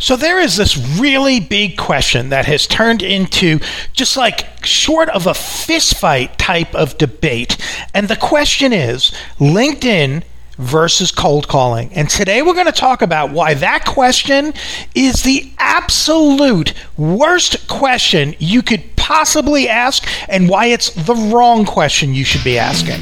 So there is this really big question that has turned into just like short of a fist fight type of debate. And the question is LinkedIn versus cold calling. And today we're going to talk about why that question is the absolute worst question you could possibly ask and why it's the wrong question you should be asking.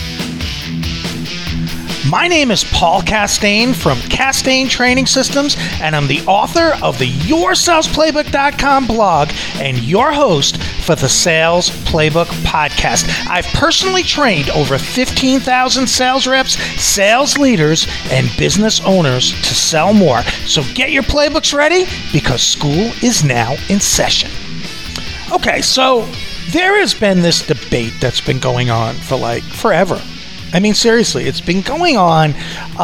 My name is Paul Castaigne from Castaigne Training Systems, and I'm the author of the YourSalesPlaybook.com blog and your host for the Sales Playbook podcast. I've personally trained over 15,000 sales reps, sales leaders, and business owners to sell more. So get your playbooks ready because school is now in session. Okay, so there has been this debate that's been going on for like forever. I mean, seriously, it's been going on,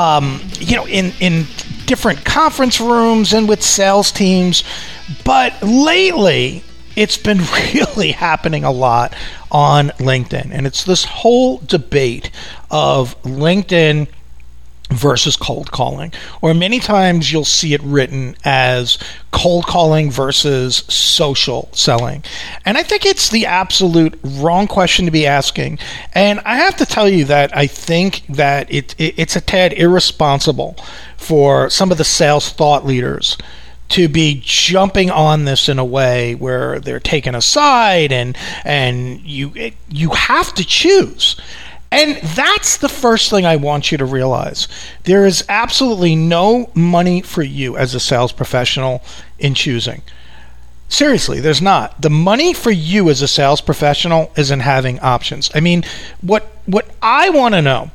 in different conference rooms and with sales teams. But lately, it's been really happening a lot on LinkedIn. And it's this whole debate of LinkedIn versus cold calling, or many times you'll see it written as cold calling versus social selling. And I think it's the absolute wrong question to be asking. And I have to tell you that I think that it's a tad irresponsible for some of the sales thought leaders to be jumping on this in a way where they're taking a side and you have to choose. And that's the first thing I want you to realize. There is absolutely no money for you as a sales professional in choosing. Seriously, there's not. The money for you as a sales professional is in having options. I mean, what I want to know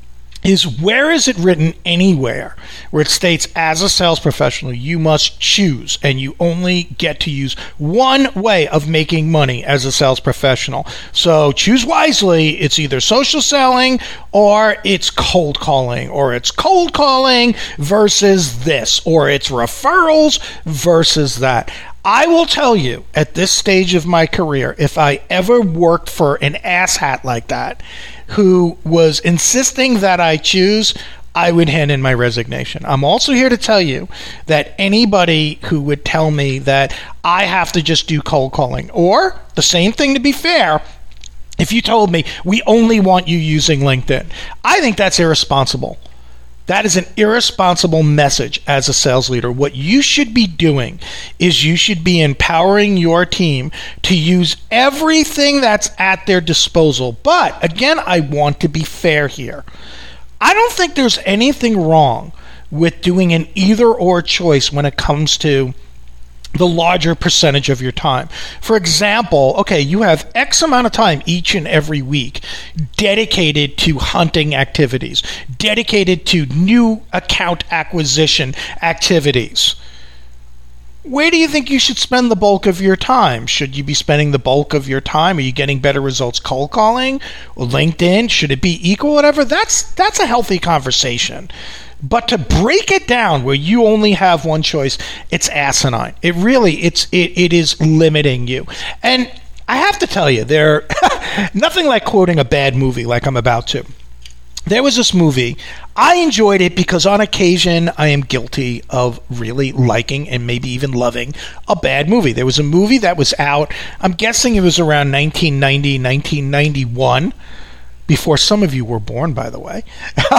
is where is it written anywhere where it states as a sales professional you must choose and you only get to use one way of making money as a sales professional. So choose wisely. It's either social selling or it's cold calling, or it's cold calling versus this, or it's referrals versus that. I will tell you at this stage of my career, if I ever worked for an asshat like that who was insisting that I choose, I would hand in my resignation. I'm also here to tell you that anybody who would tell me that I have to just do cold calling, or the same thing to be fair, if you told me we only want you using LinkedIn, I think that's irresponsible. That is an irresponsible message as a sales leader. What you should be doing is you should be empowering your team to use everything that's at their disposal. But again, I want to be fair here. I don't think there's anything wrong with doing an either or choice when it comes to the larger percentage of your time. For example, okay, you have X amount of time each and every week dedicated to hunting activities, dedicated to new account acquisition activities. Where do you think you should spend the bulk of your time? Should you be spending the bulk of your time? Are you getting better results cold calling or LinkedIn? Should it be equal? Whatever. That's a healthy conversation. But to break it down where you only have one choice, it's asinine. It is limiting you. And I have to tell you, nothing like quoting a bad movie like I'm about to. There was this movie. I enjoyed it because on occasion I am guilty of really liking and maybe even loving a bad movie. There was a movie that was out, I'm guessing it was around 1990, 1991. Before some of you were born, by the way.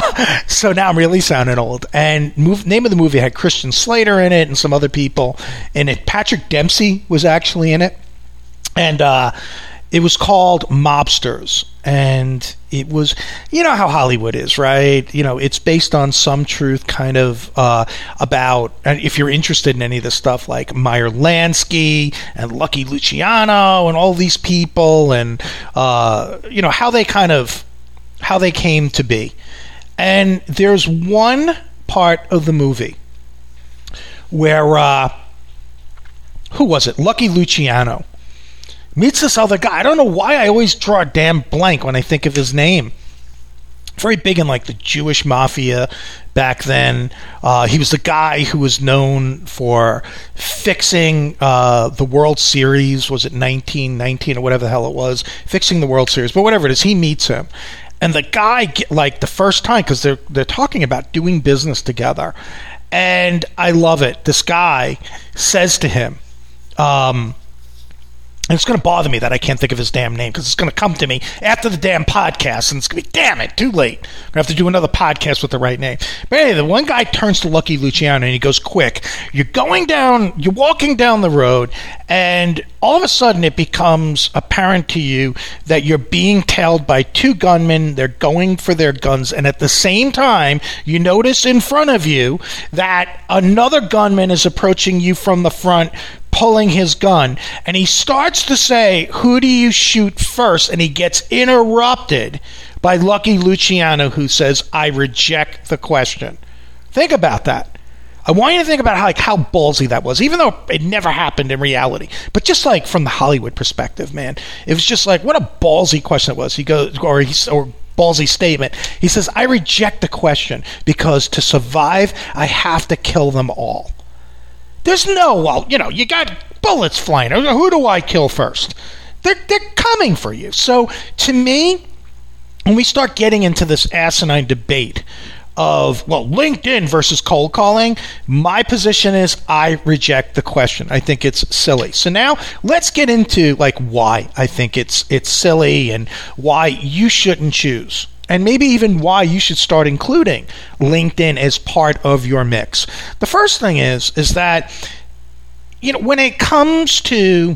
So now I'm really sounding old. And name of the movie had Christian Slater in it and some other people in it. Patrick Dempsey was actually in it. And it was called Mobsters. And it was, you know how Hollywood is, right? You know, it's based on some truth kind of about, and if you're interested in any of this stuff, like Meyer Lansky and Lucky Luciano and all these people and, how they came to be. And there's one part of the movie where, who was it? Lucky Luciano meets this other guy. I don't know why I always draw a damn blank when I think of his name. Very big in like the Jewish mafia back then. He was the guy who was known for fixing the World Series. Was it 1919 or whatever the hell it was? Fixing the World Series. But whatever it is, he meets him. And the guy, like the first time, because they're talking about doing business together. And I love it. This guy says to him, and it's going to bother me that I can't think of his damn name because it's going to come to me after the damn podcast, and it's going to be, damn it, too late. I'm going to have to do another podcast with the right name. But anyway, the one guy turns to Lucky Luciano and he goes, quick, you're walking down the road, and all of a sudden it becomes apparent to you that you're being tailed by two gunmen. They're going for their guns, and at the same time, you notice in front of you that another gunman is approaching you from the front, pulling his gun, and he starts to say, who do you shoot first? And he gets interrupted by Lucky Luciano, who says, I reject the question. Think about that. I want you to think about how ballsy that was, even though it never happened in reality. But just like from the Hollywood perspective, man, it was just like, what a ballsy question it was. He goes, or ballsy statement. He says, I reject the question because to survive, I have to kill them all. There's you got bullets flying. Who do I kill first? They're coming for you. So to me, when we start getting into this asinine debate of, LinkedIn versus cold calling, my position is I reject the question. I think it's silly. So now let's get into why I think it's silly and why you shouldn't choose. And maybe even why you should start including LinkedIn as part of your mix. The first thing is that, when it comes to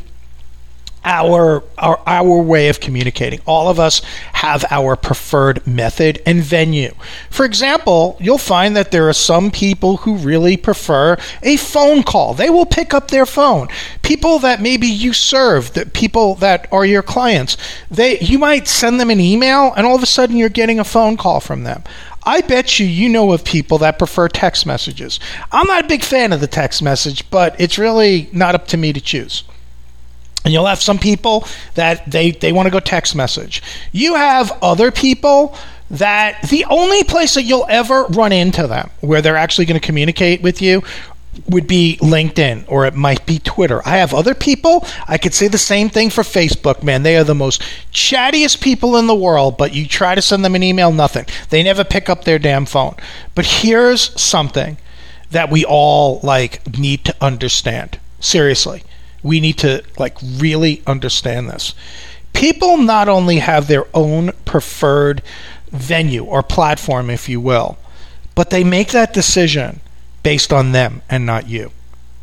our way of communicating, all of us have our preferred method and venue. For example, you'll find that there are some people who really prefer a phone call. They will pick up their phone. People that maybe you serve, the people that are your clients, you might send them an email and all of a sudden you're getting a phone call from them. I bet you know of people that prefer text messages. I'm not a big fan of the text message, but it's really not up to me to choose. And you'll have some people that they want to go text message. You have other people that the only place that you'll ever run into them where they're actually going to communicate with you would be LinkedIn, or it might be Twitter. I have other people, I could say the same thing for Facebook, man. They are the most chattiest people in the world, but you try to send them an email, nothing. They never pick up their damn phone. But here's something that we all need to understand. Seriously. We need to really understand this. People not only have their own preferred venue or platform, if you will, but they make that decision based on them and not you.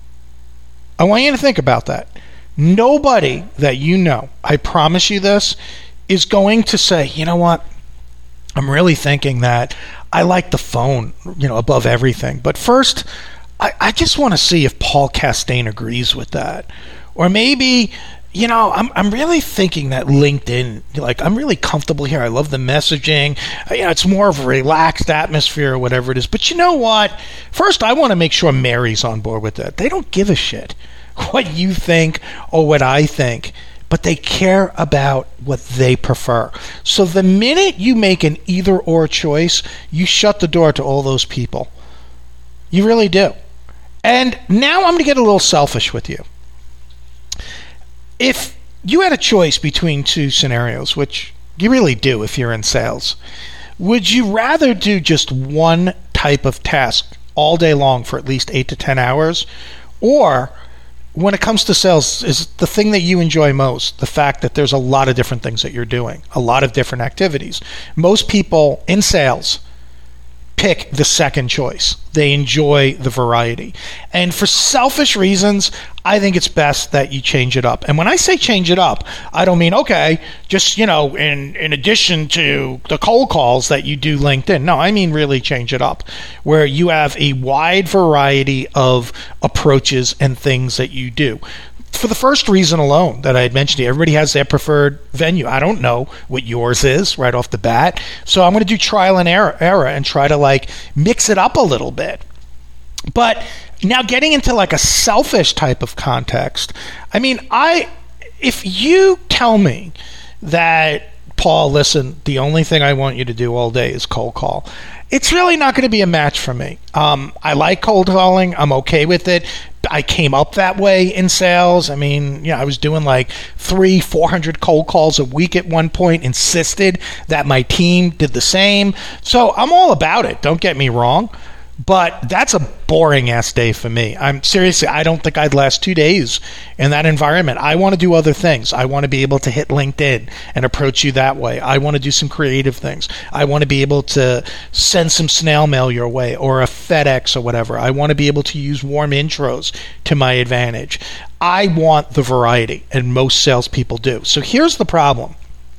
I want you to think about that. Nobody that you know, I promise you this, is going to say, you know what, I'm really thinking that I like the phone, above everything. But first, I just want to see if Paul Castaigne agrees with that. Or maybe, I'm really thinking that LinkedIn, I'm really comfortable here. I love the messaging. It's more of a relaxed atmosphere or whatever it is. But you know what? First, I want to make sure Mary's on board with that. They don't give a shit what you think or what I think, but they care about what they prefer. So the minute you make an either-or choice, you shut the door to all those people. You really do. And now I'm going to get a little selfish with you. If you had a choice between two scenarios, which you really do if you're in sales, would you rather do just one type of task all day long for at least 8 to 10 hours? Or when it comes to sales, is the thing that you enjoy most the fact that there's a lot of different things that you're doing, a lot of different activities? Most people in sales pick the second choice. They enjoy the variety. And for selfish reasons, I think it's best that you change it up. And when I say change it up, I don't mean, okay, just, in addition to the cold calls that you do LinkedIn. No, I mean really change it up, where you have a wide variety of approaches and things that you do. For the first reason alone that I had mentioned to you, everybody has their preferred venue. I don't know what yours is right off the bat. So I'm going to do trial and error and try to mix it up a little bit. But now getting into a selfish type of context, if you tell me that, Paul, listen, the only thing I want you to do all day is cold call, it's really not going to be a match for me. I like cold calling. I'm okay with it. I came up that way in sales. I was doing 300-400 cold calls a week at one point, insisted that my team did the same. So I'm all about it. Don't get me wrong. But that's a boring ass day for me. I don't think I'd last 2 days in that environment. I want to do other things. I want to be able to hit LinkedIn and approach you that way. I want to do some creative things. I want to be able to send some snail mail your way or a FedEx or whatever. I want to be able to use warm intros to my advantage. I want the variety, and most salespeople do. So here's the problem.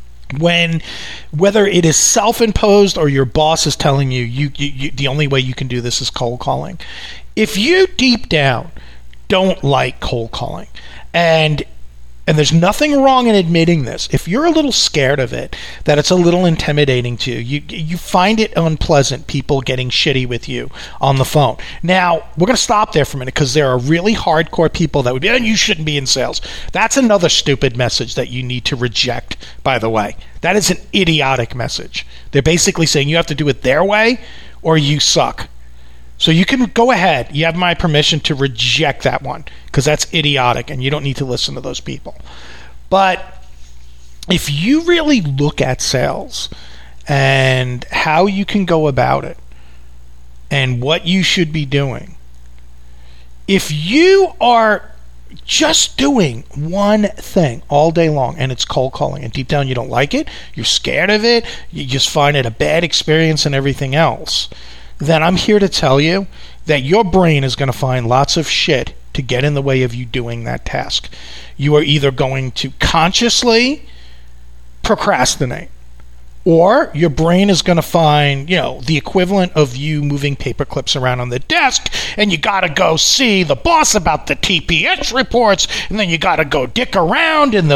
Whether it is self-imposed or your boss is telling you the only way you can do this is cold calling. If you deep down don't like cold calling, and there's nothing wrong in admitting this, if you're a little scared of it, that it's a little intimidating to you, you find it unpleasant, people getting shitty with you on the phone. Now, we're going to stop there for a minute because there are really hardcore people that would be, you shouldn't be in sales. That's another stupid message that you need to reject, by the way. That is an idiotic message. They're basically saying you have to do it their way or you suck. So you can go ahead. You have my permission to reject that one because that's idiotic and you don't need to listen to those people. But if you really look at sales and how you can go about it and what you should be doing, if you are just doing one thing all day long and it's cold calling and deep down you don't like it, you're scared of it, you just find it a bad experience and everything else, then I'm here to tell you that your brain is going to find lots of shit to get in the way of you doing that task. You are either going to consciously procrastinate, or your brain is going to find, the equivalent of you moving paper clips around on the desk, and you got to go see the boss about the TPS reports, and then you got to go dick around in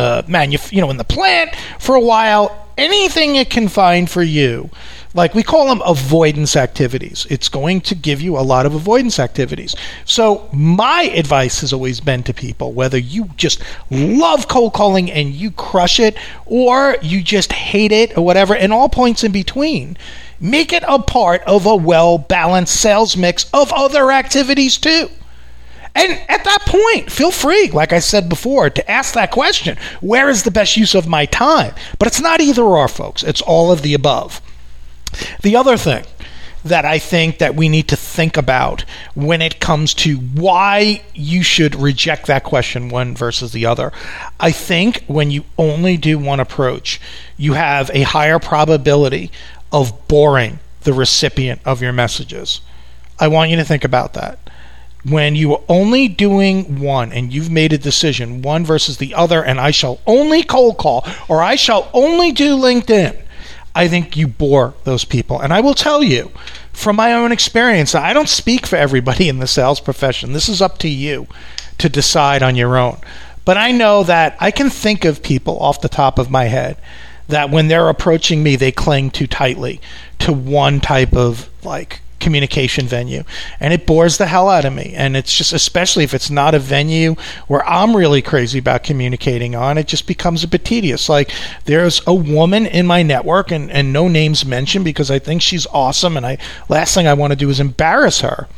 the plant for a while. Anything it can find for you. Like we call them avoidance activities. It's going to give you a lot of avoidance activities. So my advice has always been to people, whether you just love cold calling and you crush it, or you just hate it or whatever, and all points in between, make it a part of a well-balanced sales mix of other activities too. And at that point, feel free, like I said before, to ask that question. Where is the best use of my time? But it's not either or, folks. It's all of the above. The other thing that I think that we need to think about when it comes to why you should reject that question, one versus the other, I think when you only do one approach, you have a higher probability of boring the recipient of your messages. I want you to think about that. When you are only doing one and you've made a decision, one versus the other, and I shall only cold call or I shall only do LinkedIn, I think you bore those people. And I will tell you, from my own experience, I don't speak for everybody in the sales profession. This is up to you to decide on your own. But I know that I can think of people off the top of my head that when they're approaching me, they cling too tightly to one type of communication venue, and it bores the hell out of me. And it's just, especially if it's not a venue where I'm really crazy about communicating on, it just becomes a bit tedious. Like, there's a woman in my network, and no names mentioned because I think she's awesome, and last thing I want to do is embarrass her.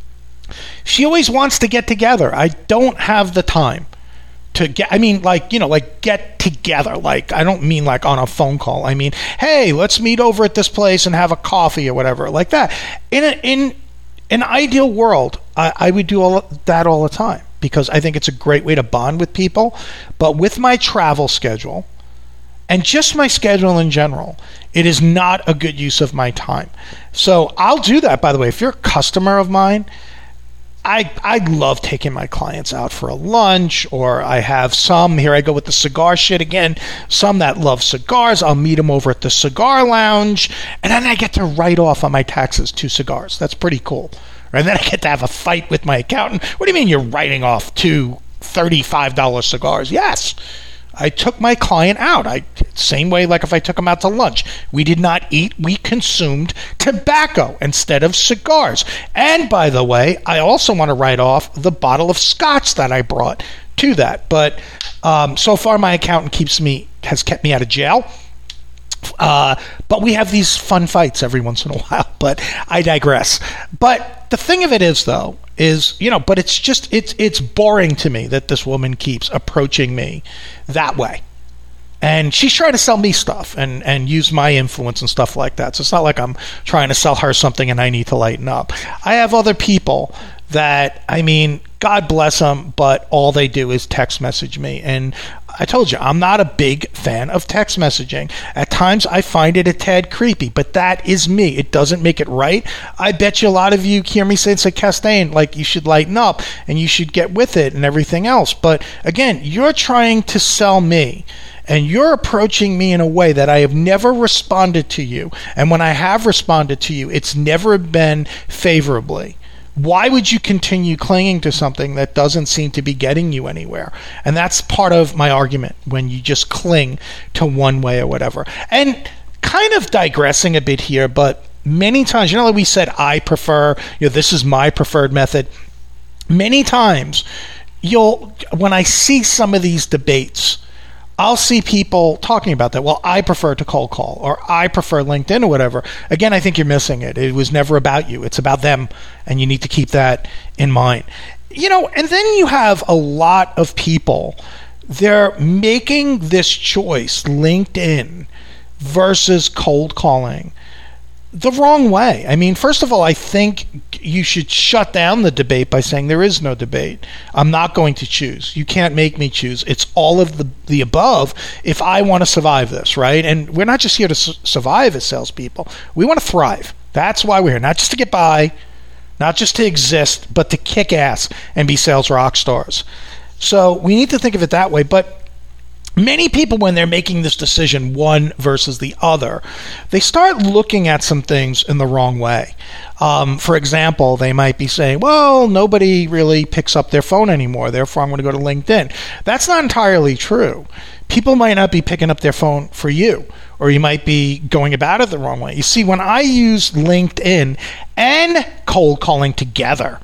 She always wants to get together. I don't have the time to get, get together. I don't mean on a phone call. I mean, hey, let's meet over at this place and have a coffee or whatever, like that. In an ideal world, I would do that all the time because I think it's a great way to bond with people. But with my travel schedule and just my schedule in general, it is not a good use of my time. So I'll do that, by the way. If you're a customer of mine, I love taking my clients out for a lunch, or I have some, here I go with the cigar shit again, some that love cigars. I'll meet them over at the cigar lounge, and then I get to write off on my taxes 2 cigars. That's pretty cool. And then I get to have a fight with my accountant. What do you mean you're writing off 2 $35 cigars? Yes. I took my client out. Same way like if I took him out to lunch. We did not eat. We consumed tobacco instead of cigars. And by the way, I also want to write off the bottle of scotch that I brought to that. But so far my accountant has kept me out of jail. But we have these fun fights every once in a while. But I digress. But the thing of it is, though, but it's boring to me that this woman keeps approaching me that way. And she's trying to sell me stuff and use my influence and stuff like that. So it's not like I'm trying to sell her something and I need to lighten up. I have other people that, I mean, God bless them, but all they do is text message me. And I told you, I'm not a big fan of text messaging. At times, I find it a tad creepy, but that is me. It doesn't make it right. I bet you a lot of you hear me say, Castaigne, like, you should lighten up and you should get with it and everything else. But again, you're trying to sell me. And you're approaching me in a way that I have never responded to you. And when I have responded to you, it's never been favorably. Why would you continue clinging to something that doesn't seem to be getting you anywhere? And that's part of my argument, when you just cling to one way or whatever. And kind of digressing a bit here, but many times, like we said, I prefer, this is my preferred method. Many times, when I see some of these debates, I'll see people talking about that. Well, I prefer to cold call, or I prefer LinkedIn, or whatever. Again, I think you're missing it. It was never about you. It's about them, and you need to keep that in mind. And then you have a lot of people, they're making this choice, LinkedIn versus cold calling, the wrong way. I mean, first of all, I think you should shut down the debate by saying there is no debate. I'm not going to choose. You can't make me choose. It's all of the above if I want to survive this, right? And we're not just here to survive as salespeople. We want to thrive. That's why we're here. Not just to get by, not just to exist, but to kick ass and be sales rock stars. So we need to think of it that way. But many people, when they're making this decision, one versus the other, they start looking at some things in the wrong way. For example, they might be saying, well, nobody really picks up their phone anymore, therefore I'm going to go to LinkedIn. That's not entirely true. People might not be picking up their phone for you, or you might be going about it the wrong way. You see, when I use LinkedIn and cold calling together,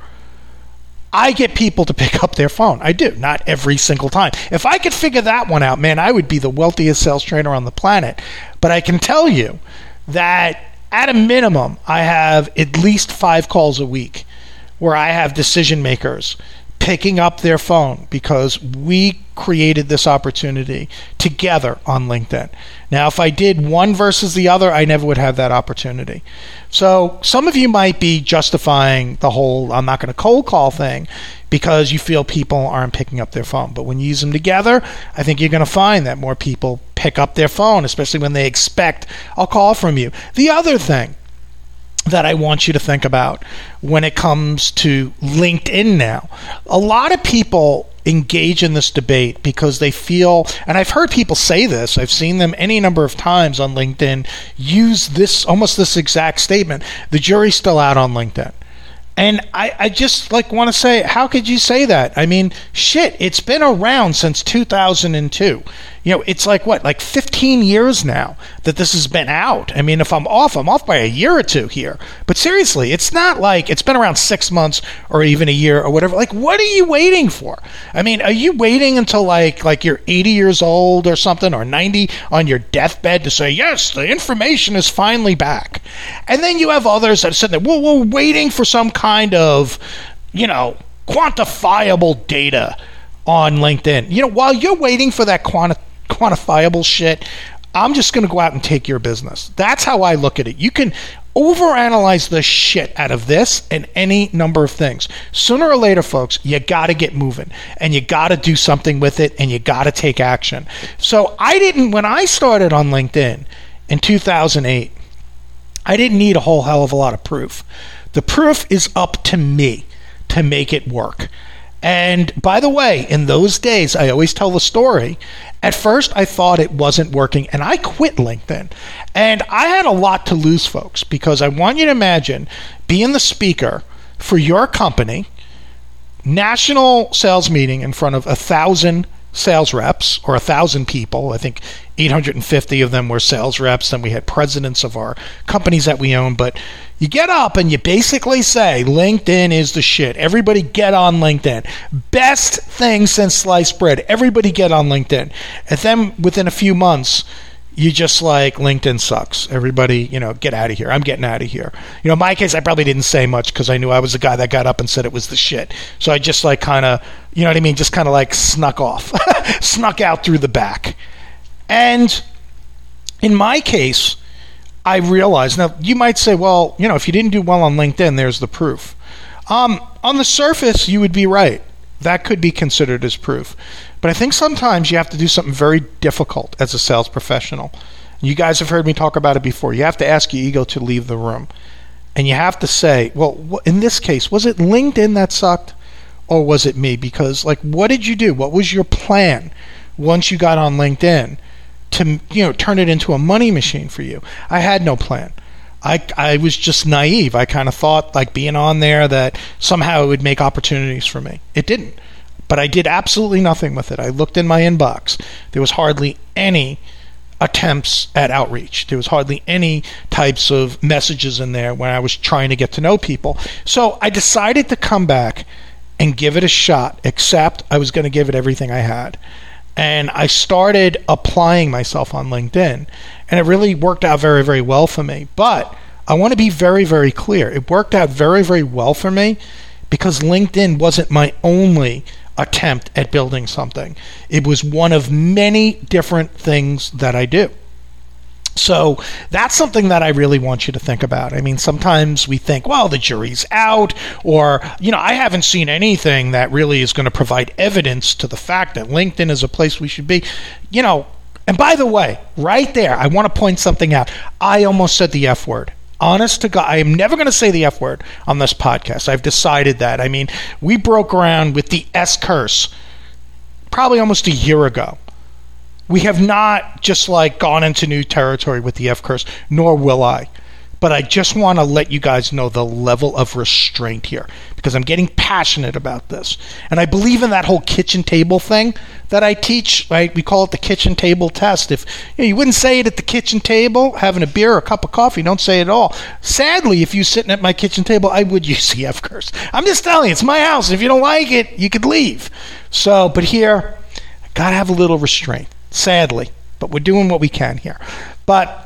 I get people to pick up their phone. I do, not every single time. If I could figure that one out, man, I would be the wealthiest sales trainer on the planet. But I can tell you that at a minimum, I have at least 5 calls a week where I have decision makers picking up their phone because we created this opportunity together on LinkedIn. Now, if I did one versus the other, I never would have that opportunity. So some of you might be justifying the whole I'm not going to cold call thing because you feel people aren't picking up their phone. But when you use them together, I think you're going to find that more people pick up their phone, especially when they expect a call from you. The other thing that I want you to think about when it comes to LinkedIn now, a lot of people engage in this debate because they feel, and I've heard people say this, I've seen them any number of times on LinkedIn use this, almost this exact statement, the jury's still out on LinkedIn. And I just want to say, how could you say that? I mean, shit, it's been around since 2002. It's like 15 years now that this has been out. I mean, if I'm off by a year or two here. But seriously, it's not like it's been around 6 months or even a year or whatever. Like, what are you waiting for? I mean, are you waiting until like you're 80 years old or something, or 90 on your deathbed to say, yes, the information is finally back? And then you have others that said that, well, we're waiting for some kind of, quantifiable data on LinkedIn. While you're waiting for that quantifiable shit, I'm just going to go out and take your business. That's how I look at it. You can overanalyze the shit out of this and any number of things. Sooner or later, folks, you got to get moving and you got to do something with it and you got to take action. So when I started on LinkedIn in 2008, I didn't need a whole hell of a lot of proof. The proof is up to me to make it work. And by the way, in those days, I always tell the story. At first, I thought it wasn't working, and I quit LinkedIn. And I had a lot to lose, folks, because I want you to imagine being the speaker for your company, national sales meeting in front of 1,000 sales reps, or 1,000 people. I think 850 of them were sales reps, and we had presidents of our companies that we own. But you get up and you basically say, LinkedIn is the shit. Everybody get on LinkedIn. Best thing since sliced bread. Everybody get on LinkedIn. And then within a few months, you just LinkedIn sucks. Everybody, get out of here. I'm getting out of here. In my case, I probably didn't say much because I knew I was the guy that got up and said it was the shit. So I just kind of, just kind of snuck off, snuck out through the back. And in my case, I realized, now you might say, well, if you didn't do well on LinkedIn, there's the proof. On the surface, you would be right. That could be considered as proof. But I think sometimes you have to do something very difficult as a sales professional. You guys have heard me talk about it before. You have to ask your ego to leave the room. And you have to say, well, in this case, was it LinkedIn that sucked? Or was it me? Because, what did you do? What was your plan once you got on LinkedIn to, turn it into a money machine for you? I had no plan. I was just naive. I kind of thought, being on there, that somehow it would make opportunities for me. It didn't. But I did absolutely nothing with it. I looked in my inbox. There was hardly any attempts at outreach. There was hardly any types of messages in there when I was trying to get to know people. So I decided to come back and give it a shot, except I was going to give it everything I had. And I started applying myself on LinkedIn, and it really worked out very, very well for me. But I want to be very, very clear. It worked out very, very well for me because LinkedIn wasn't my only attempt at building something. It was one of many different things that I do. So that's something that I really want you to think about. I mean, sometimes we think, well, the jury's out, or, I haven't seen anything that really is going to provide evidence to the fact that LinkedIn is a place we should be. And by the way, right there, I want to point something out. I almost said the F word. Honest to God, I am never going to say the F word on this podcast. I've decided that. I mean, we broke ground with the S curse probably almost a year ago. We have not just gone into new territory with the F curse, nor will I. But I just want to let you guys know the level of restraint here, because I'm getting passionate about this. And I believe in that whole kitchen table thing that I teach, right? We call it the kitchen table test. If you wouldn't say it at the kitchen table, having a beer or a cup of coffee, don't say it at all. Sadly, if you're sitting at my kitchen table, I would use the F curse. I'm just telling you, it's my house. If you don't like it, you could leave. So, but here, I got to have a little restraint, sadly. But we're doing what we can here. But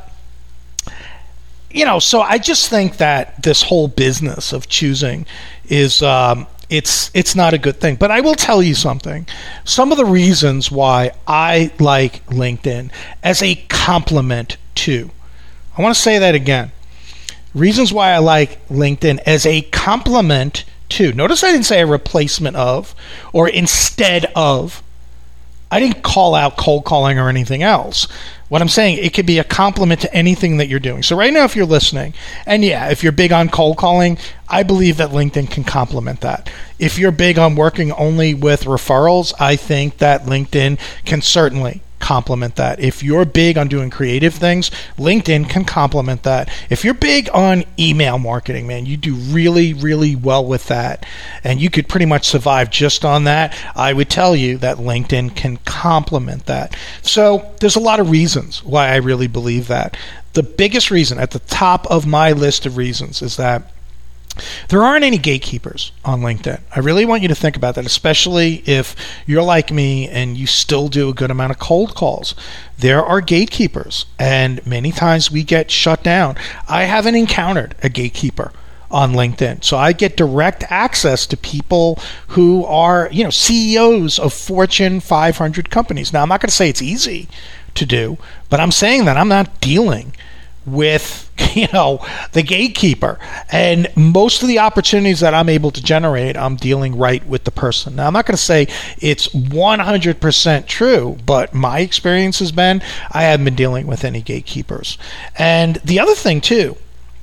so I just think that this whole business of choosing is it's not a good thing. But I will tell you something. Some of the reasons why I like LinkedIn as a complement to, I want to say that again. Reasons why I like LinkedIn as a complement to. Notice I didn't say a replacement of or instead of. I didn't call out cold calling or anything else. What I'm saying, it could be a complement to anything that you're doing. So right now, if you're listening, and if you're big on cold calling, I believe that LinkedIn can complement that. If you're big on working only with referrals, I think that LinkedIn can certainly complement that. If you're big on doing creative things, LinkedIn can complement that. If you're big on email marketing, man, you do really, really well with that, and you could pretty much survive just on that. I would tell you that LinkedIn can complement that. So there's a lot of reasons why I really believe that. The biggest reason at the top of my list of reasons is that there aren't any gatekeepers on LinkedIn. I really want you to think about that, especially if you're like me and you still do a good amount of cold calls. There are gatekeepers, and many times we get shut down. I haven't encountered a gatekeeper on LinkedIn. So I get direct access to people who are, CEOs of Fortune 500 companies. Now, I'm not going to say it's easy to do, but I'm saying that I'm not dealing with the gatekeeper, and most of the opportunities that I'm able to generate, I'm dealing right with the person. Now, I'm not going to say it's 100% true, but my experience has been I haven't been dealing with any gatekeepers. And the other thing too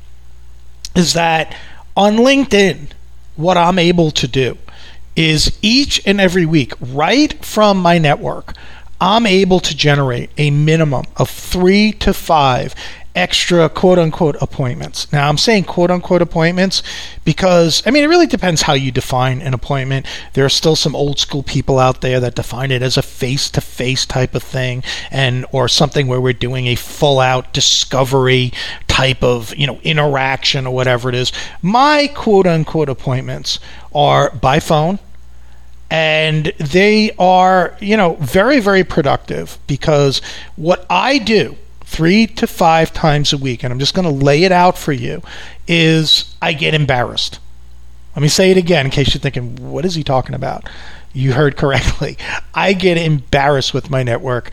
is that on LinkedIn, what I'm able to do is each and every week, right from my network, I'm able to generate a minimum of 3 to 5 extra quote-unquote appointments. Now, I'm saying quote-unquote appointments because, it really depends how you define an appointment. There are still some old-school people out there that define it as a face-to-face type of thing, or something where we're doing a full-out discovery type of, interaction or whatever it is. My quote-unquote appointments are by phone, and they are, very, very productive, because what I do 3 to 5 times a week, and I'm just going to lay it out for you, is I get embarrassed. Let me say it again in case you're thinking, what is he talking about? You heard correctly. I get embarrassed with my network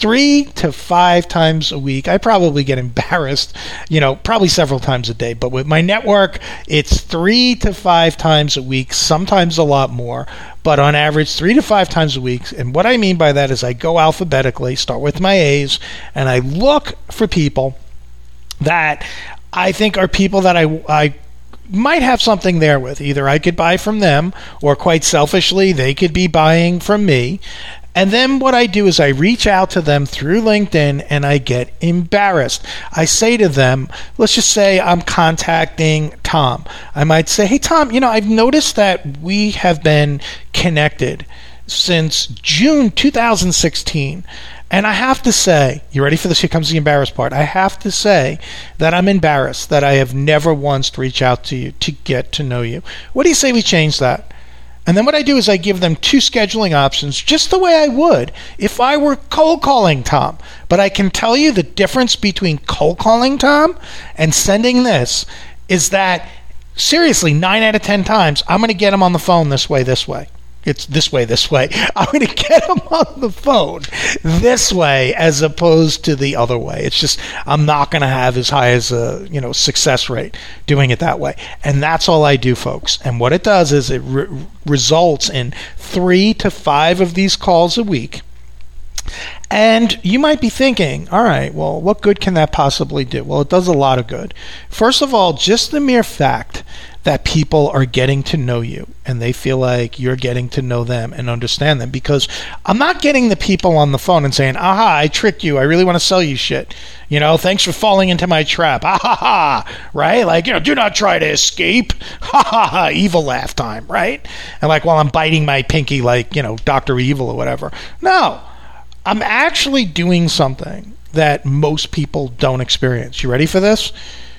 3 to 5 times a week. I probably get embarrassed, probably several times a day. But with my network, it's 3 to 5 times a week, sometimes a lot more. But on average, 3 to 5 times a week. And what I mean by that is I go alphabetically, start with my A's, and I look for people that I think are people that I might have something there with. Either I could buy from them, or quite selfishly, they could be buying from me. And then what I do is I reach out to them through LinkedIn and I get embarrassed. I say to them, let's just say I'm contacting Tom. I might say, hey, Tom, I've noticed that we have been connected since June 2016. And I have to say, you ready for this? Here comes the embarrassed part. I have to say that I'm embarrassed that I have never once reached out to you to get to know you. What do you say we change that? And then what I do is I give them 2 scheduling options, just the way I would if I were cold calling Tom. But I can tell you the difference between cold calling Tom and sending this is that, seriously, 9 out of 10 times, I'm going to get him on the phone this way. It's this way. I'm going to get him on the phone this way as opposed to the other way. It's just I'm not going to have as high as a success rate doing it that way. And that's all I do, folks. And what it does is it results in 3 to 5 of these calls a week. And you might be thinking, all right, well, what good can that possibly do? Well, it does a lot of good. First of all, just the mere fact that people are getting to know you and they feel like you're getting to know them and understand them, because I'm not getting the people on the phone and saying, aha, I tricked you. I really want to sell you shit. Thanks for falling into my trap. Ha ha ha. Right? Like, do not try to escape. Ha ha ha. Evil laugh time. Right? And like while I'm biting my pinky like, Dr. Evil or whatever. No. I'm actually doing something that most people don't experience. You ready for this?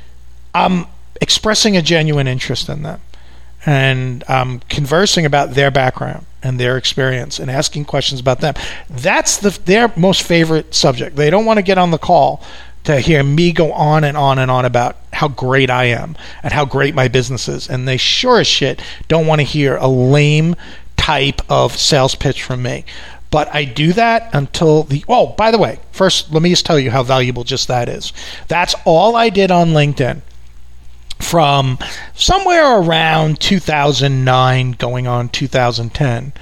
I'm expressing a genuine interest in them. And I'm conversing about their background and their experience and asking questions about them. That's their most favorite subject. They don't want to get on the call to hear me go on and on and on about how great I am and how great my business is. And they sure as shit don't want to hear a type of sales pitch from me. But I do that until by the way, first, let me just tell you how valuable just that is. That's all I did on LinkedIn from somewhere around 2009 going on 2010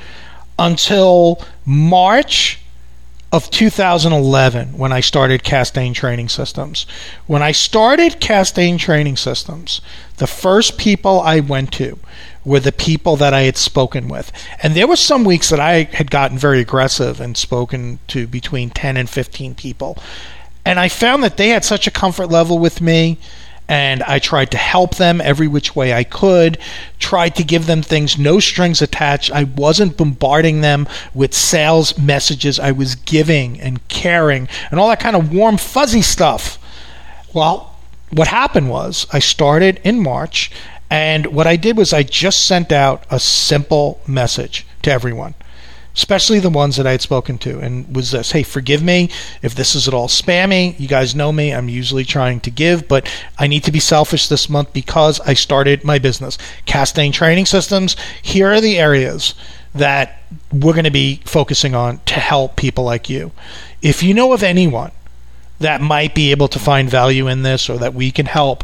until March of 2011 when I started Castaigne Training Systems. When I started Castaigne Training Systems, the first people I went to were the people that I had spoken with. And there were some weeks that I had gotten very aggressive and spoken to between 10 and 15 people. And I found that they had such a comfort level with me, and I tried to help them every which way I could, tried to give them things, no strings attached. I wasn't bombarding them with sales messages. I was giving and caring and all that kind of warm, fuzzy stuff. Well, what happened was I started in March, and what I did was I just sent out a simple message to everyone, especially the ones that I had spoken to, and was this: hey, forgive me if this is at all spammy. You guys know me. I'm usually trying to give, but I need to be selfish this month because I started my business, Castaigne Training Systems. Here are the areas that we're going to be focusing on to help people like you. If you know of anyone that might be able to find value in this or that we can help,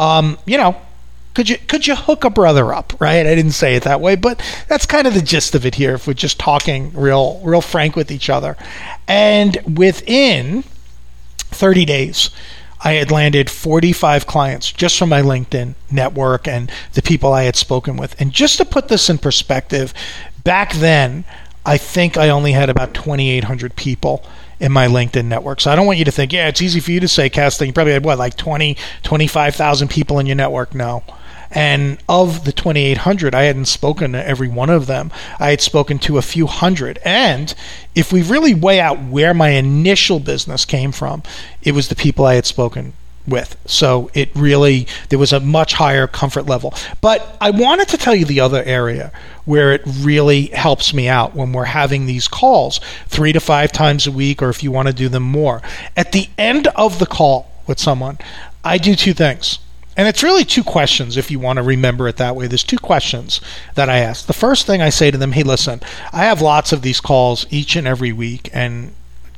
Could you hook a brother up, right? I didn't say it that way, but that's kind of the gist of it here if we're just talking real frank with each other. And within 30 days, I had landed 45 clients just from my LinkedIn network and the people I had spoken with. And just to put this in perspective, back then, I think I only had about 2,800 people in my LinkedIn network. So I don't want you to think, it's easy for you to say, Castaigne, you probably had like 20, 25,000 people in your network. No. And of the 2,800, I hadn't spoken to every one of them. I had spoken to a few hundred. And if we really weigh out where my initial business came from, it was the people I had spoken with. So there was a much higher comfort level. But I wanted to tell you the other area where it really helps me out when we're having these calls 3 to 5 times a week, or if you want to do them more. At the end of the call with someone, I do 2 things. And it's really 2 questions if you want to remember it that way. There's 2 questions that I ask. The first thing I say to them, hey, listen, I have lots of these calls each and every week, and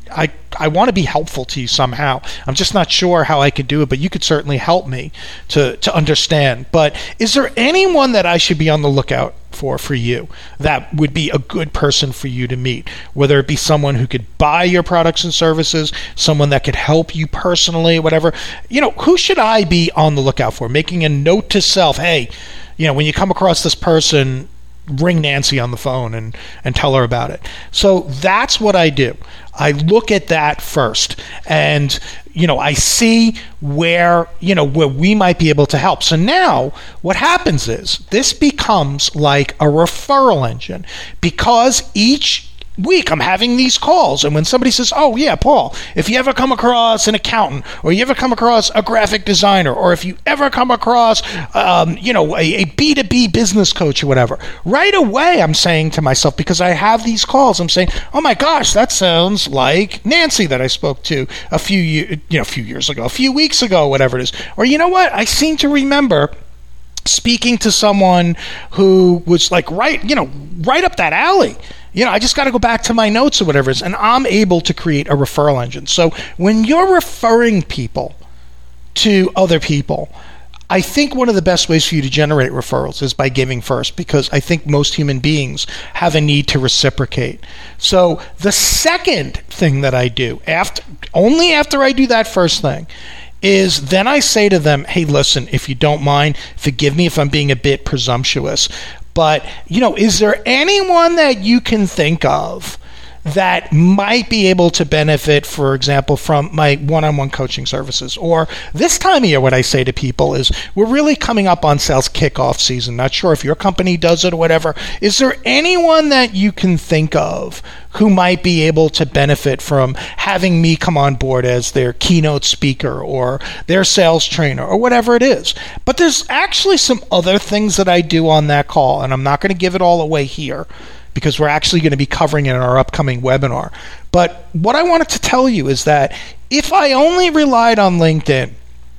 I want to be helpful to you somehow. I'm just not sure how I could do it, but you could certainly help me to understand. But is there anyone that I should be on the lookout for you that would be a good person for you to meet, whether it be someone who could buy your products and services, someone that could help you personally, whatever? Who should I be on the lookout for? Making a note to self, hey, when you come across this person, ring Nancy on the phone and tell her about it. So that's what I do. I look at that first, and I see where we might be able to help. So now what happens is this becomes like a referral engine, because each week I'm having these calls, and when somebody says, oh yeah, Paul, if you ever come across an accountant, or you ever come across a graphic designer, or if you ever come across a B2B business coach or whatever, right away I'm saying to myself, because I have these calls, I'm saying, oh my gosh, that sounds like Nancy that I spoke to a few weeks ago, whatever it is. Or you know what, I seem to remember speaking to someone who was like right up that alley. I just got to go back to my notes or whatever it is, and I'm able to create a referral engine. So when you're referring people to other people, I think one of the best ways for you to generate referrals is by giving first, because I think most human beings have a need to reciprocate. So the second thing that I do, only after I do that first thing, is then I say to them, hey, listen, if you don't mind, forgive me if I'm being a bit presumptuous, but, is there anyone that you can think of that might be able to benefit, for example, from my one-on-one coaching services? Or this time of year, what I say to people is, we're really coming up on sales kickoff season. Not sure if your company does it or whatever. Is there anyone that you can think of who might be able to benefit from having me come on board as their keynote speaker or their sales trainer or whatever it is? But there's actually some other things that I do on that call, and I'm not going to give it all away here, because we're actually going to be covering it in our upcoming webinar. But what I wanted to tell you is that if I only relied on LinkedIn,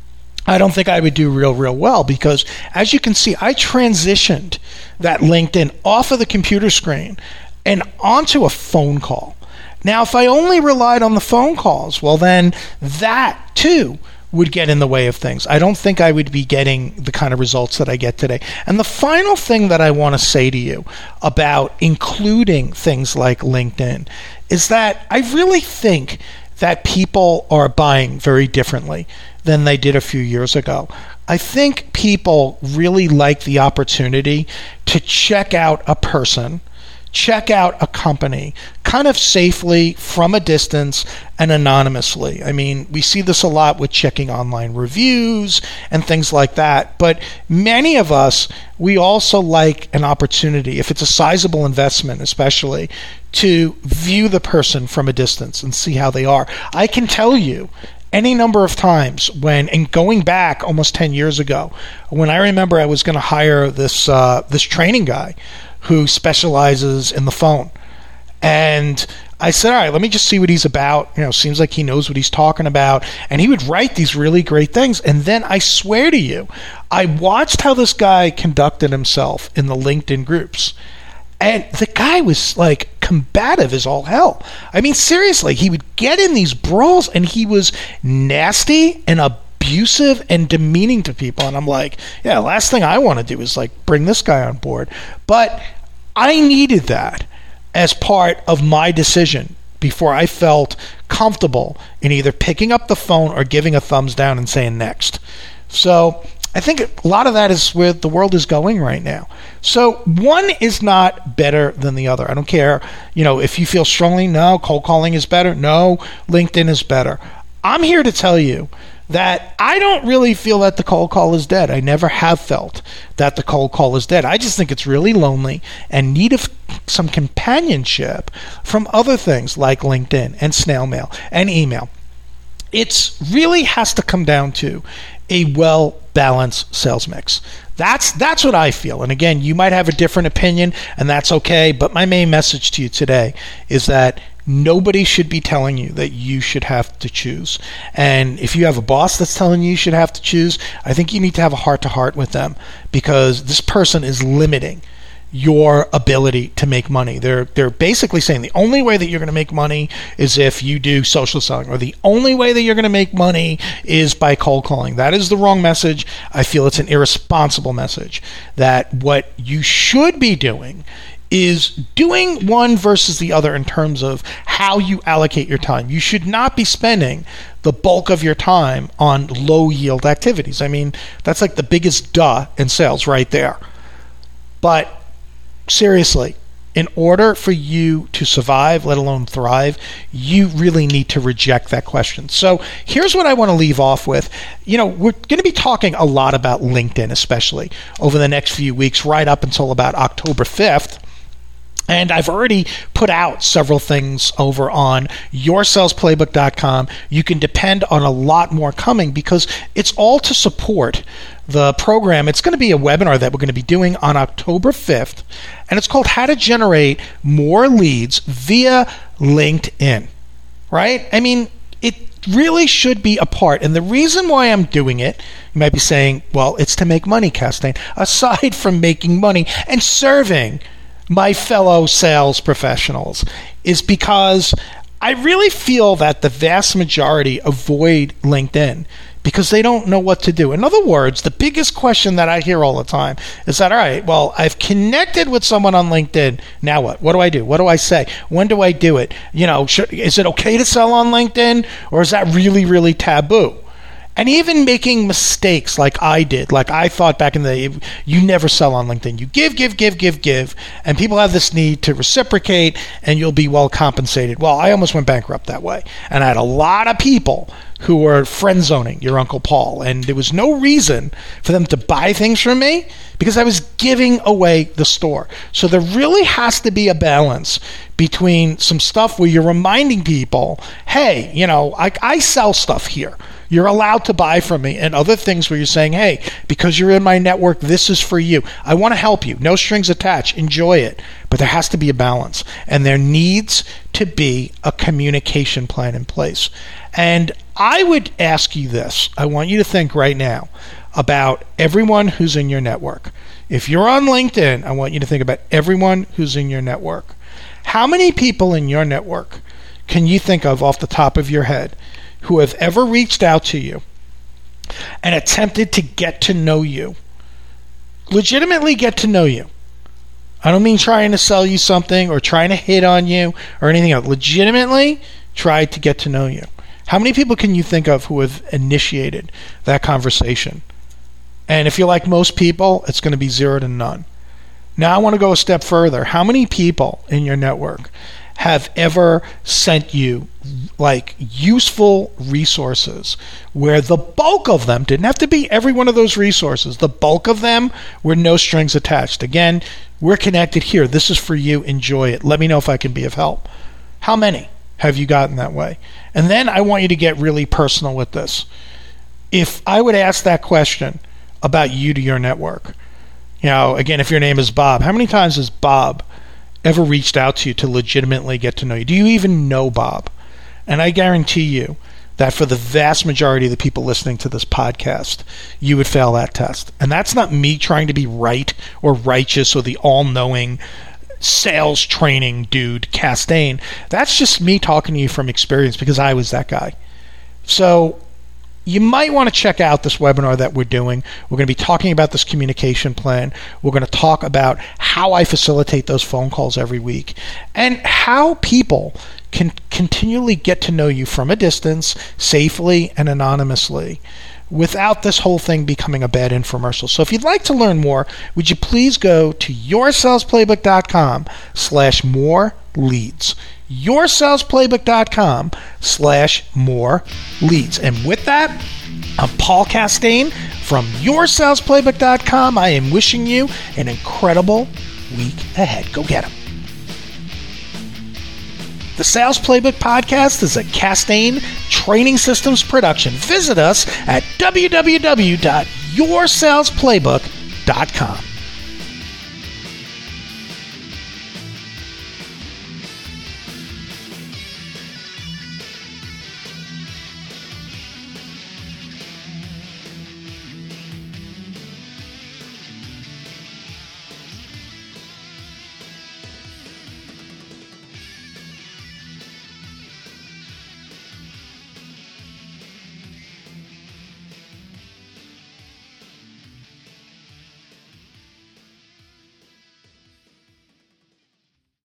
I don't think I would do real well, because as you can see, I transitioned that LinkedIn off of the computer screen and onto a phone call. Now, if I only relied on the phone calls, well, then that too would get in the way of things. I don't think I would be getting the kind of results that I get today. And the final thing that I want to say to you about including things like LinkedIn is that I really think that people are buying very differently than they did a few years ago. I think people really like the opportunity to check out a person, check out a company kind of safely from a distance and anonymously. I mean, we see this a lot with checking online reviews and things like that. But many of us, we also like an opportunity, if it's a sizable investment especially, to view the person from a distance and see how they are. I can tell you any number of times and going back almost 10 years ago, when I remember I was going to hire this training guy who specializes in the phone. And I said, all right, let me just see what he's about. Seems like he knows what he's talking about. And he would write these really great things. And then I swear to you, I watched how this guy conducted himself in the LinkedIn groups. And the guy was like combative as all hell. I mean, seriously, he would get in these brawls and he was nasty and abusive and demeaning to people. And I'm like, yeah, last thing I want to do is like bring this guy on board. But I needed that as part of my decision before I felt comfortable in either picking up the phone or giving a thumbs down and saying next. So I think a lot of that is where the world is going right now. So one is not better than the other. I don't care, if you feel strongly, no, cold calling is better. No, LinkedIn is better. I'm here to tell you that I don't really feel that the cold call is dead. I never have felt that the cold call is dead. I just think it's really lonely and need of some companionship from other things like LinkedIn and snail mail and email. It really has to come down to a well-balanced sales mix. That's what I feel. And again, you might have a different opinion, and that's okay. But my main message to you today is that nobody should be telling you that you should have to choose. And if you have a boss that's telling you should have to choose, I think you need to have a heart-to-heart with them, because this person is limiting your ability to make money. They're basically saying the only way that you're going to make money is if you do social selling, or the only way that you're going to make money is by cold calling. That is the wrong message. I feel it's an irresponsible message. That what you should be doing is doing one versus the other in terms of how you allocate your time. You should not be spending the bulk of your time on low yield activities. I mean, that's like the biggest duh in sales right there. But seriously, in order for you to survive, let alone thrive, you really need to reject that question. So here's what I want to leave off with. We're going to be talking a lot about LinkedIn, especially over the next few weeks, right up until about October 5th. And I've already put out several things over on yoursalesplaybook.com. You can depend on a lot more coming because it's all to support the program. It's going to be a webinar that we're going to be doing on October 5th, and it's called How to Generate More Leads Via LinkedIn, right? I mean, it really should be a part. And the reason why I'm doing it, you might be saying, well, it's to make money, Castaigne. Aside from making money and serving my fellow sales professionals, is because I really feel that the vast majority avoid LinkedIn because they don't know what to do. In other words, the biggest question that I hear all the time is that, all right, well, I've connected with someone on LinkedIn. Now what? What do I do? What do I say? When do I do it? Is it okay to sell on LinkedIn, or is that really, really taboo? And even making mistakes like I did, like I thought back in the day, you never sell on LinkedIn. You give, and people have this need to reciprocate, and you'll be well compensated. Well, I almost went bankrupt that way. And I had a lot of people who were friend zoning your Uncle Paul, and there was no reason for them to buy things from me because I was giving away the store. So there really has to be a balance between some stuff where you're reminding people, hey, I sell stuff here. You're allowed to buy from me, and other things where you're saying, hey, because you're in my network, this is for you. I want to help you. No strings attached. Enjoy it. But there has to be a balance, and there needs to be a communication plan in place. And I would ask you this. I want you to think right now about everyone who's in your network. If you're on LinkedIn, I want you to think about everyone who's in your network. How many people in your network can you think of off the top of your head who have ever reached out to you and attempted to get to know you, legitimately get to know you? I don't mean trying to sell you something or trying to hit on you or anything else. Legitimately tried to get to know you. How many people can you think of who have initiated that conversation? And if you're like most people, it's going to be 0 to none. Now I want to go a step further. How many people in your network have ever sent you like useful resources where the bulk of them didn't have to be every one of those resources. The bulk of them were no strings attached. Again, we're connected here. This is for you. Enjoy it. Let me know if I can be of help. How many have you gotten that way? And then I want you to get really personal with this. If I would ask that question about you to your network, again, if your name is Bob, how many times has Bob ever reached out to you to legitimately get to know you? Do you even know Bob? And I guarantee you that for the vast majority of the people listening to this podcast, you would fail that test. And that's not me trying to be right or righteous or the all-knowing sales training dude, Castaigne. That's just me talking to you from experience because I was that guy. So you might want to check out this webinar that we're doing. We're going to be talking about this communication plan. We're going to talk about how I facilitate those phone calls every week and how people can continually get to know you from a distance, safely and anonymously, without this whole thing becoming a bad infomercial. So if you'd like to learn more, would you please go to yoursalesplaybook.com/more leads. yoursalesplaybook.com/more leads. And with that, I'm Paul Castaigne from yoursalesplaybook.com. I am wishing you an incredible week ahead. Go get them. The Sales Playbook Podcast is a Castaigne Training Systems production. Visit us at www.yoursalesplaybook.com.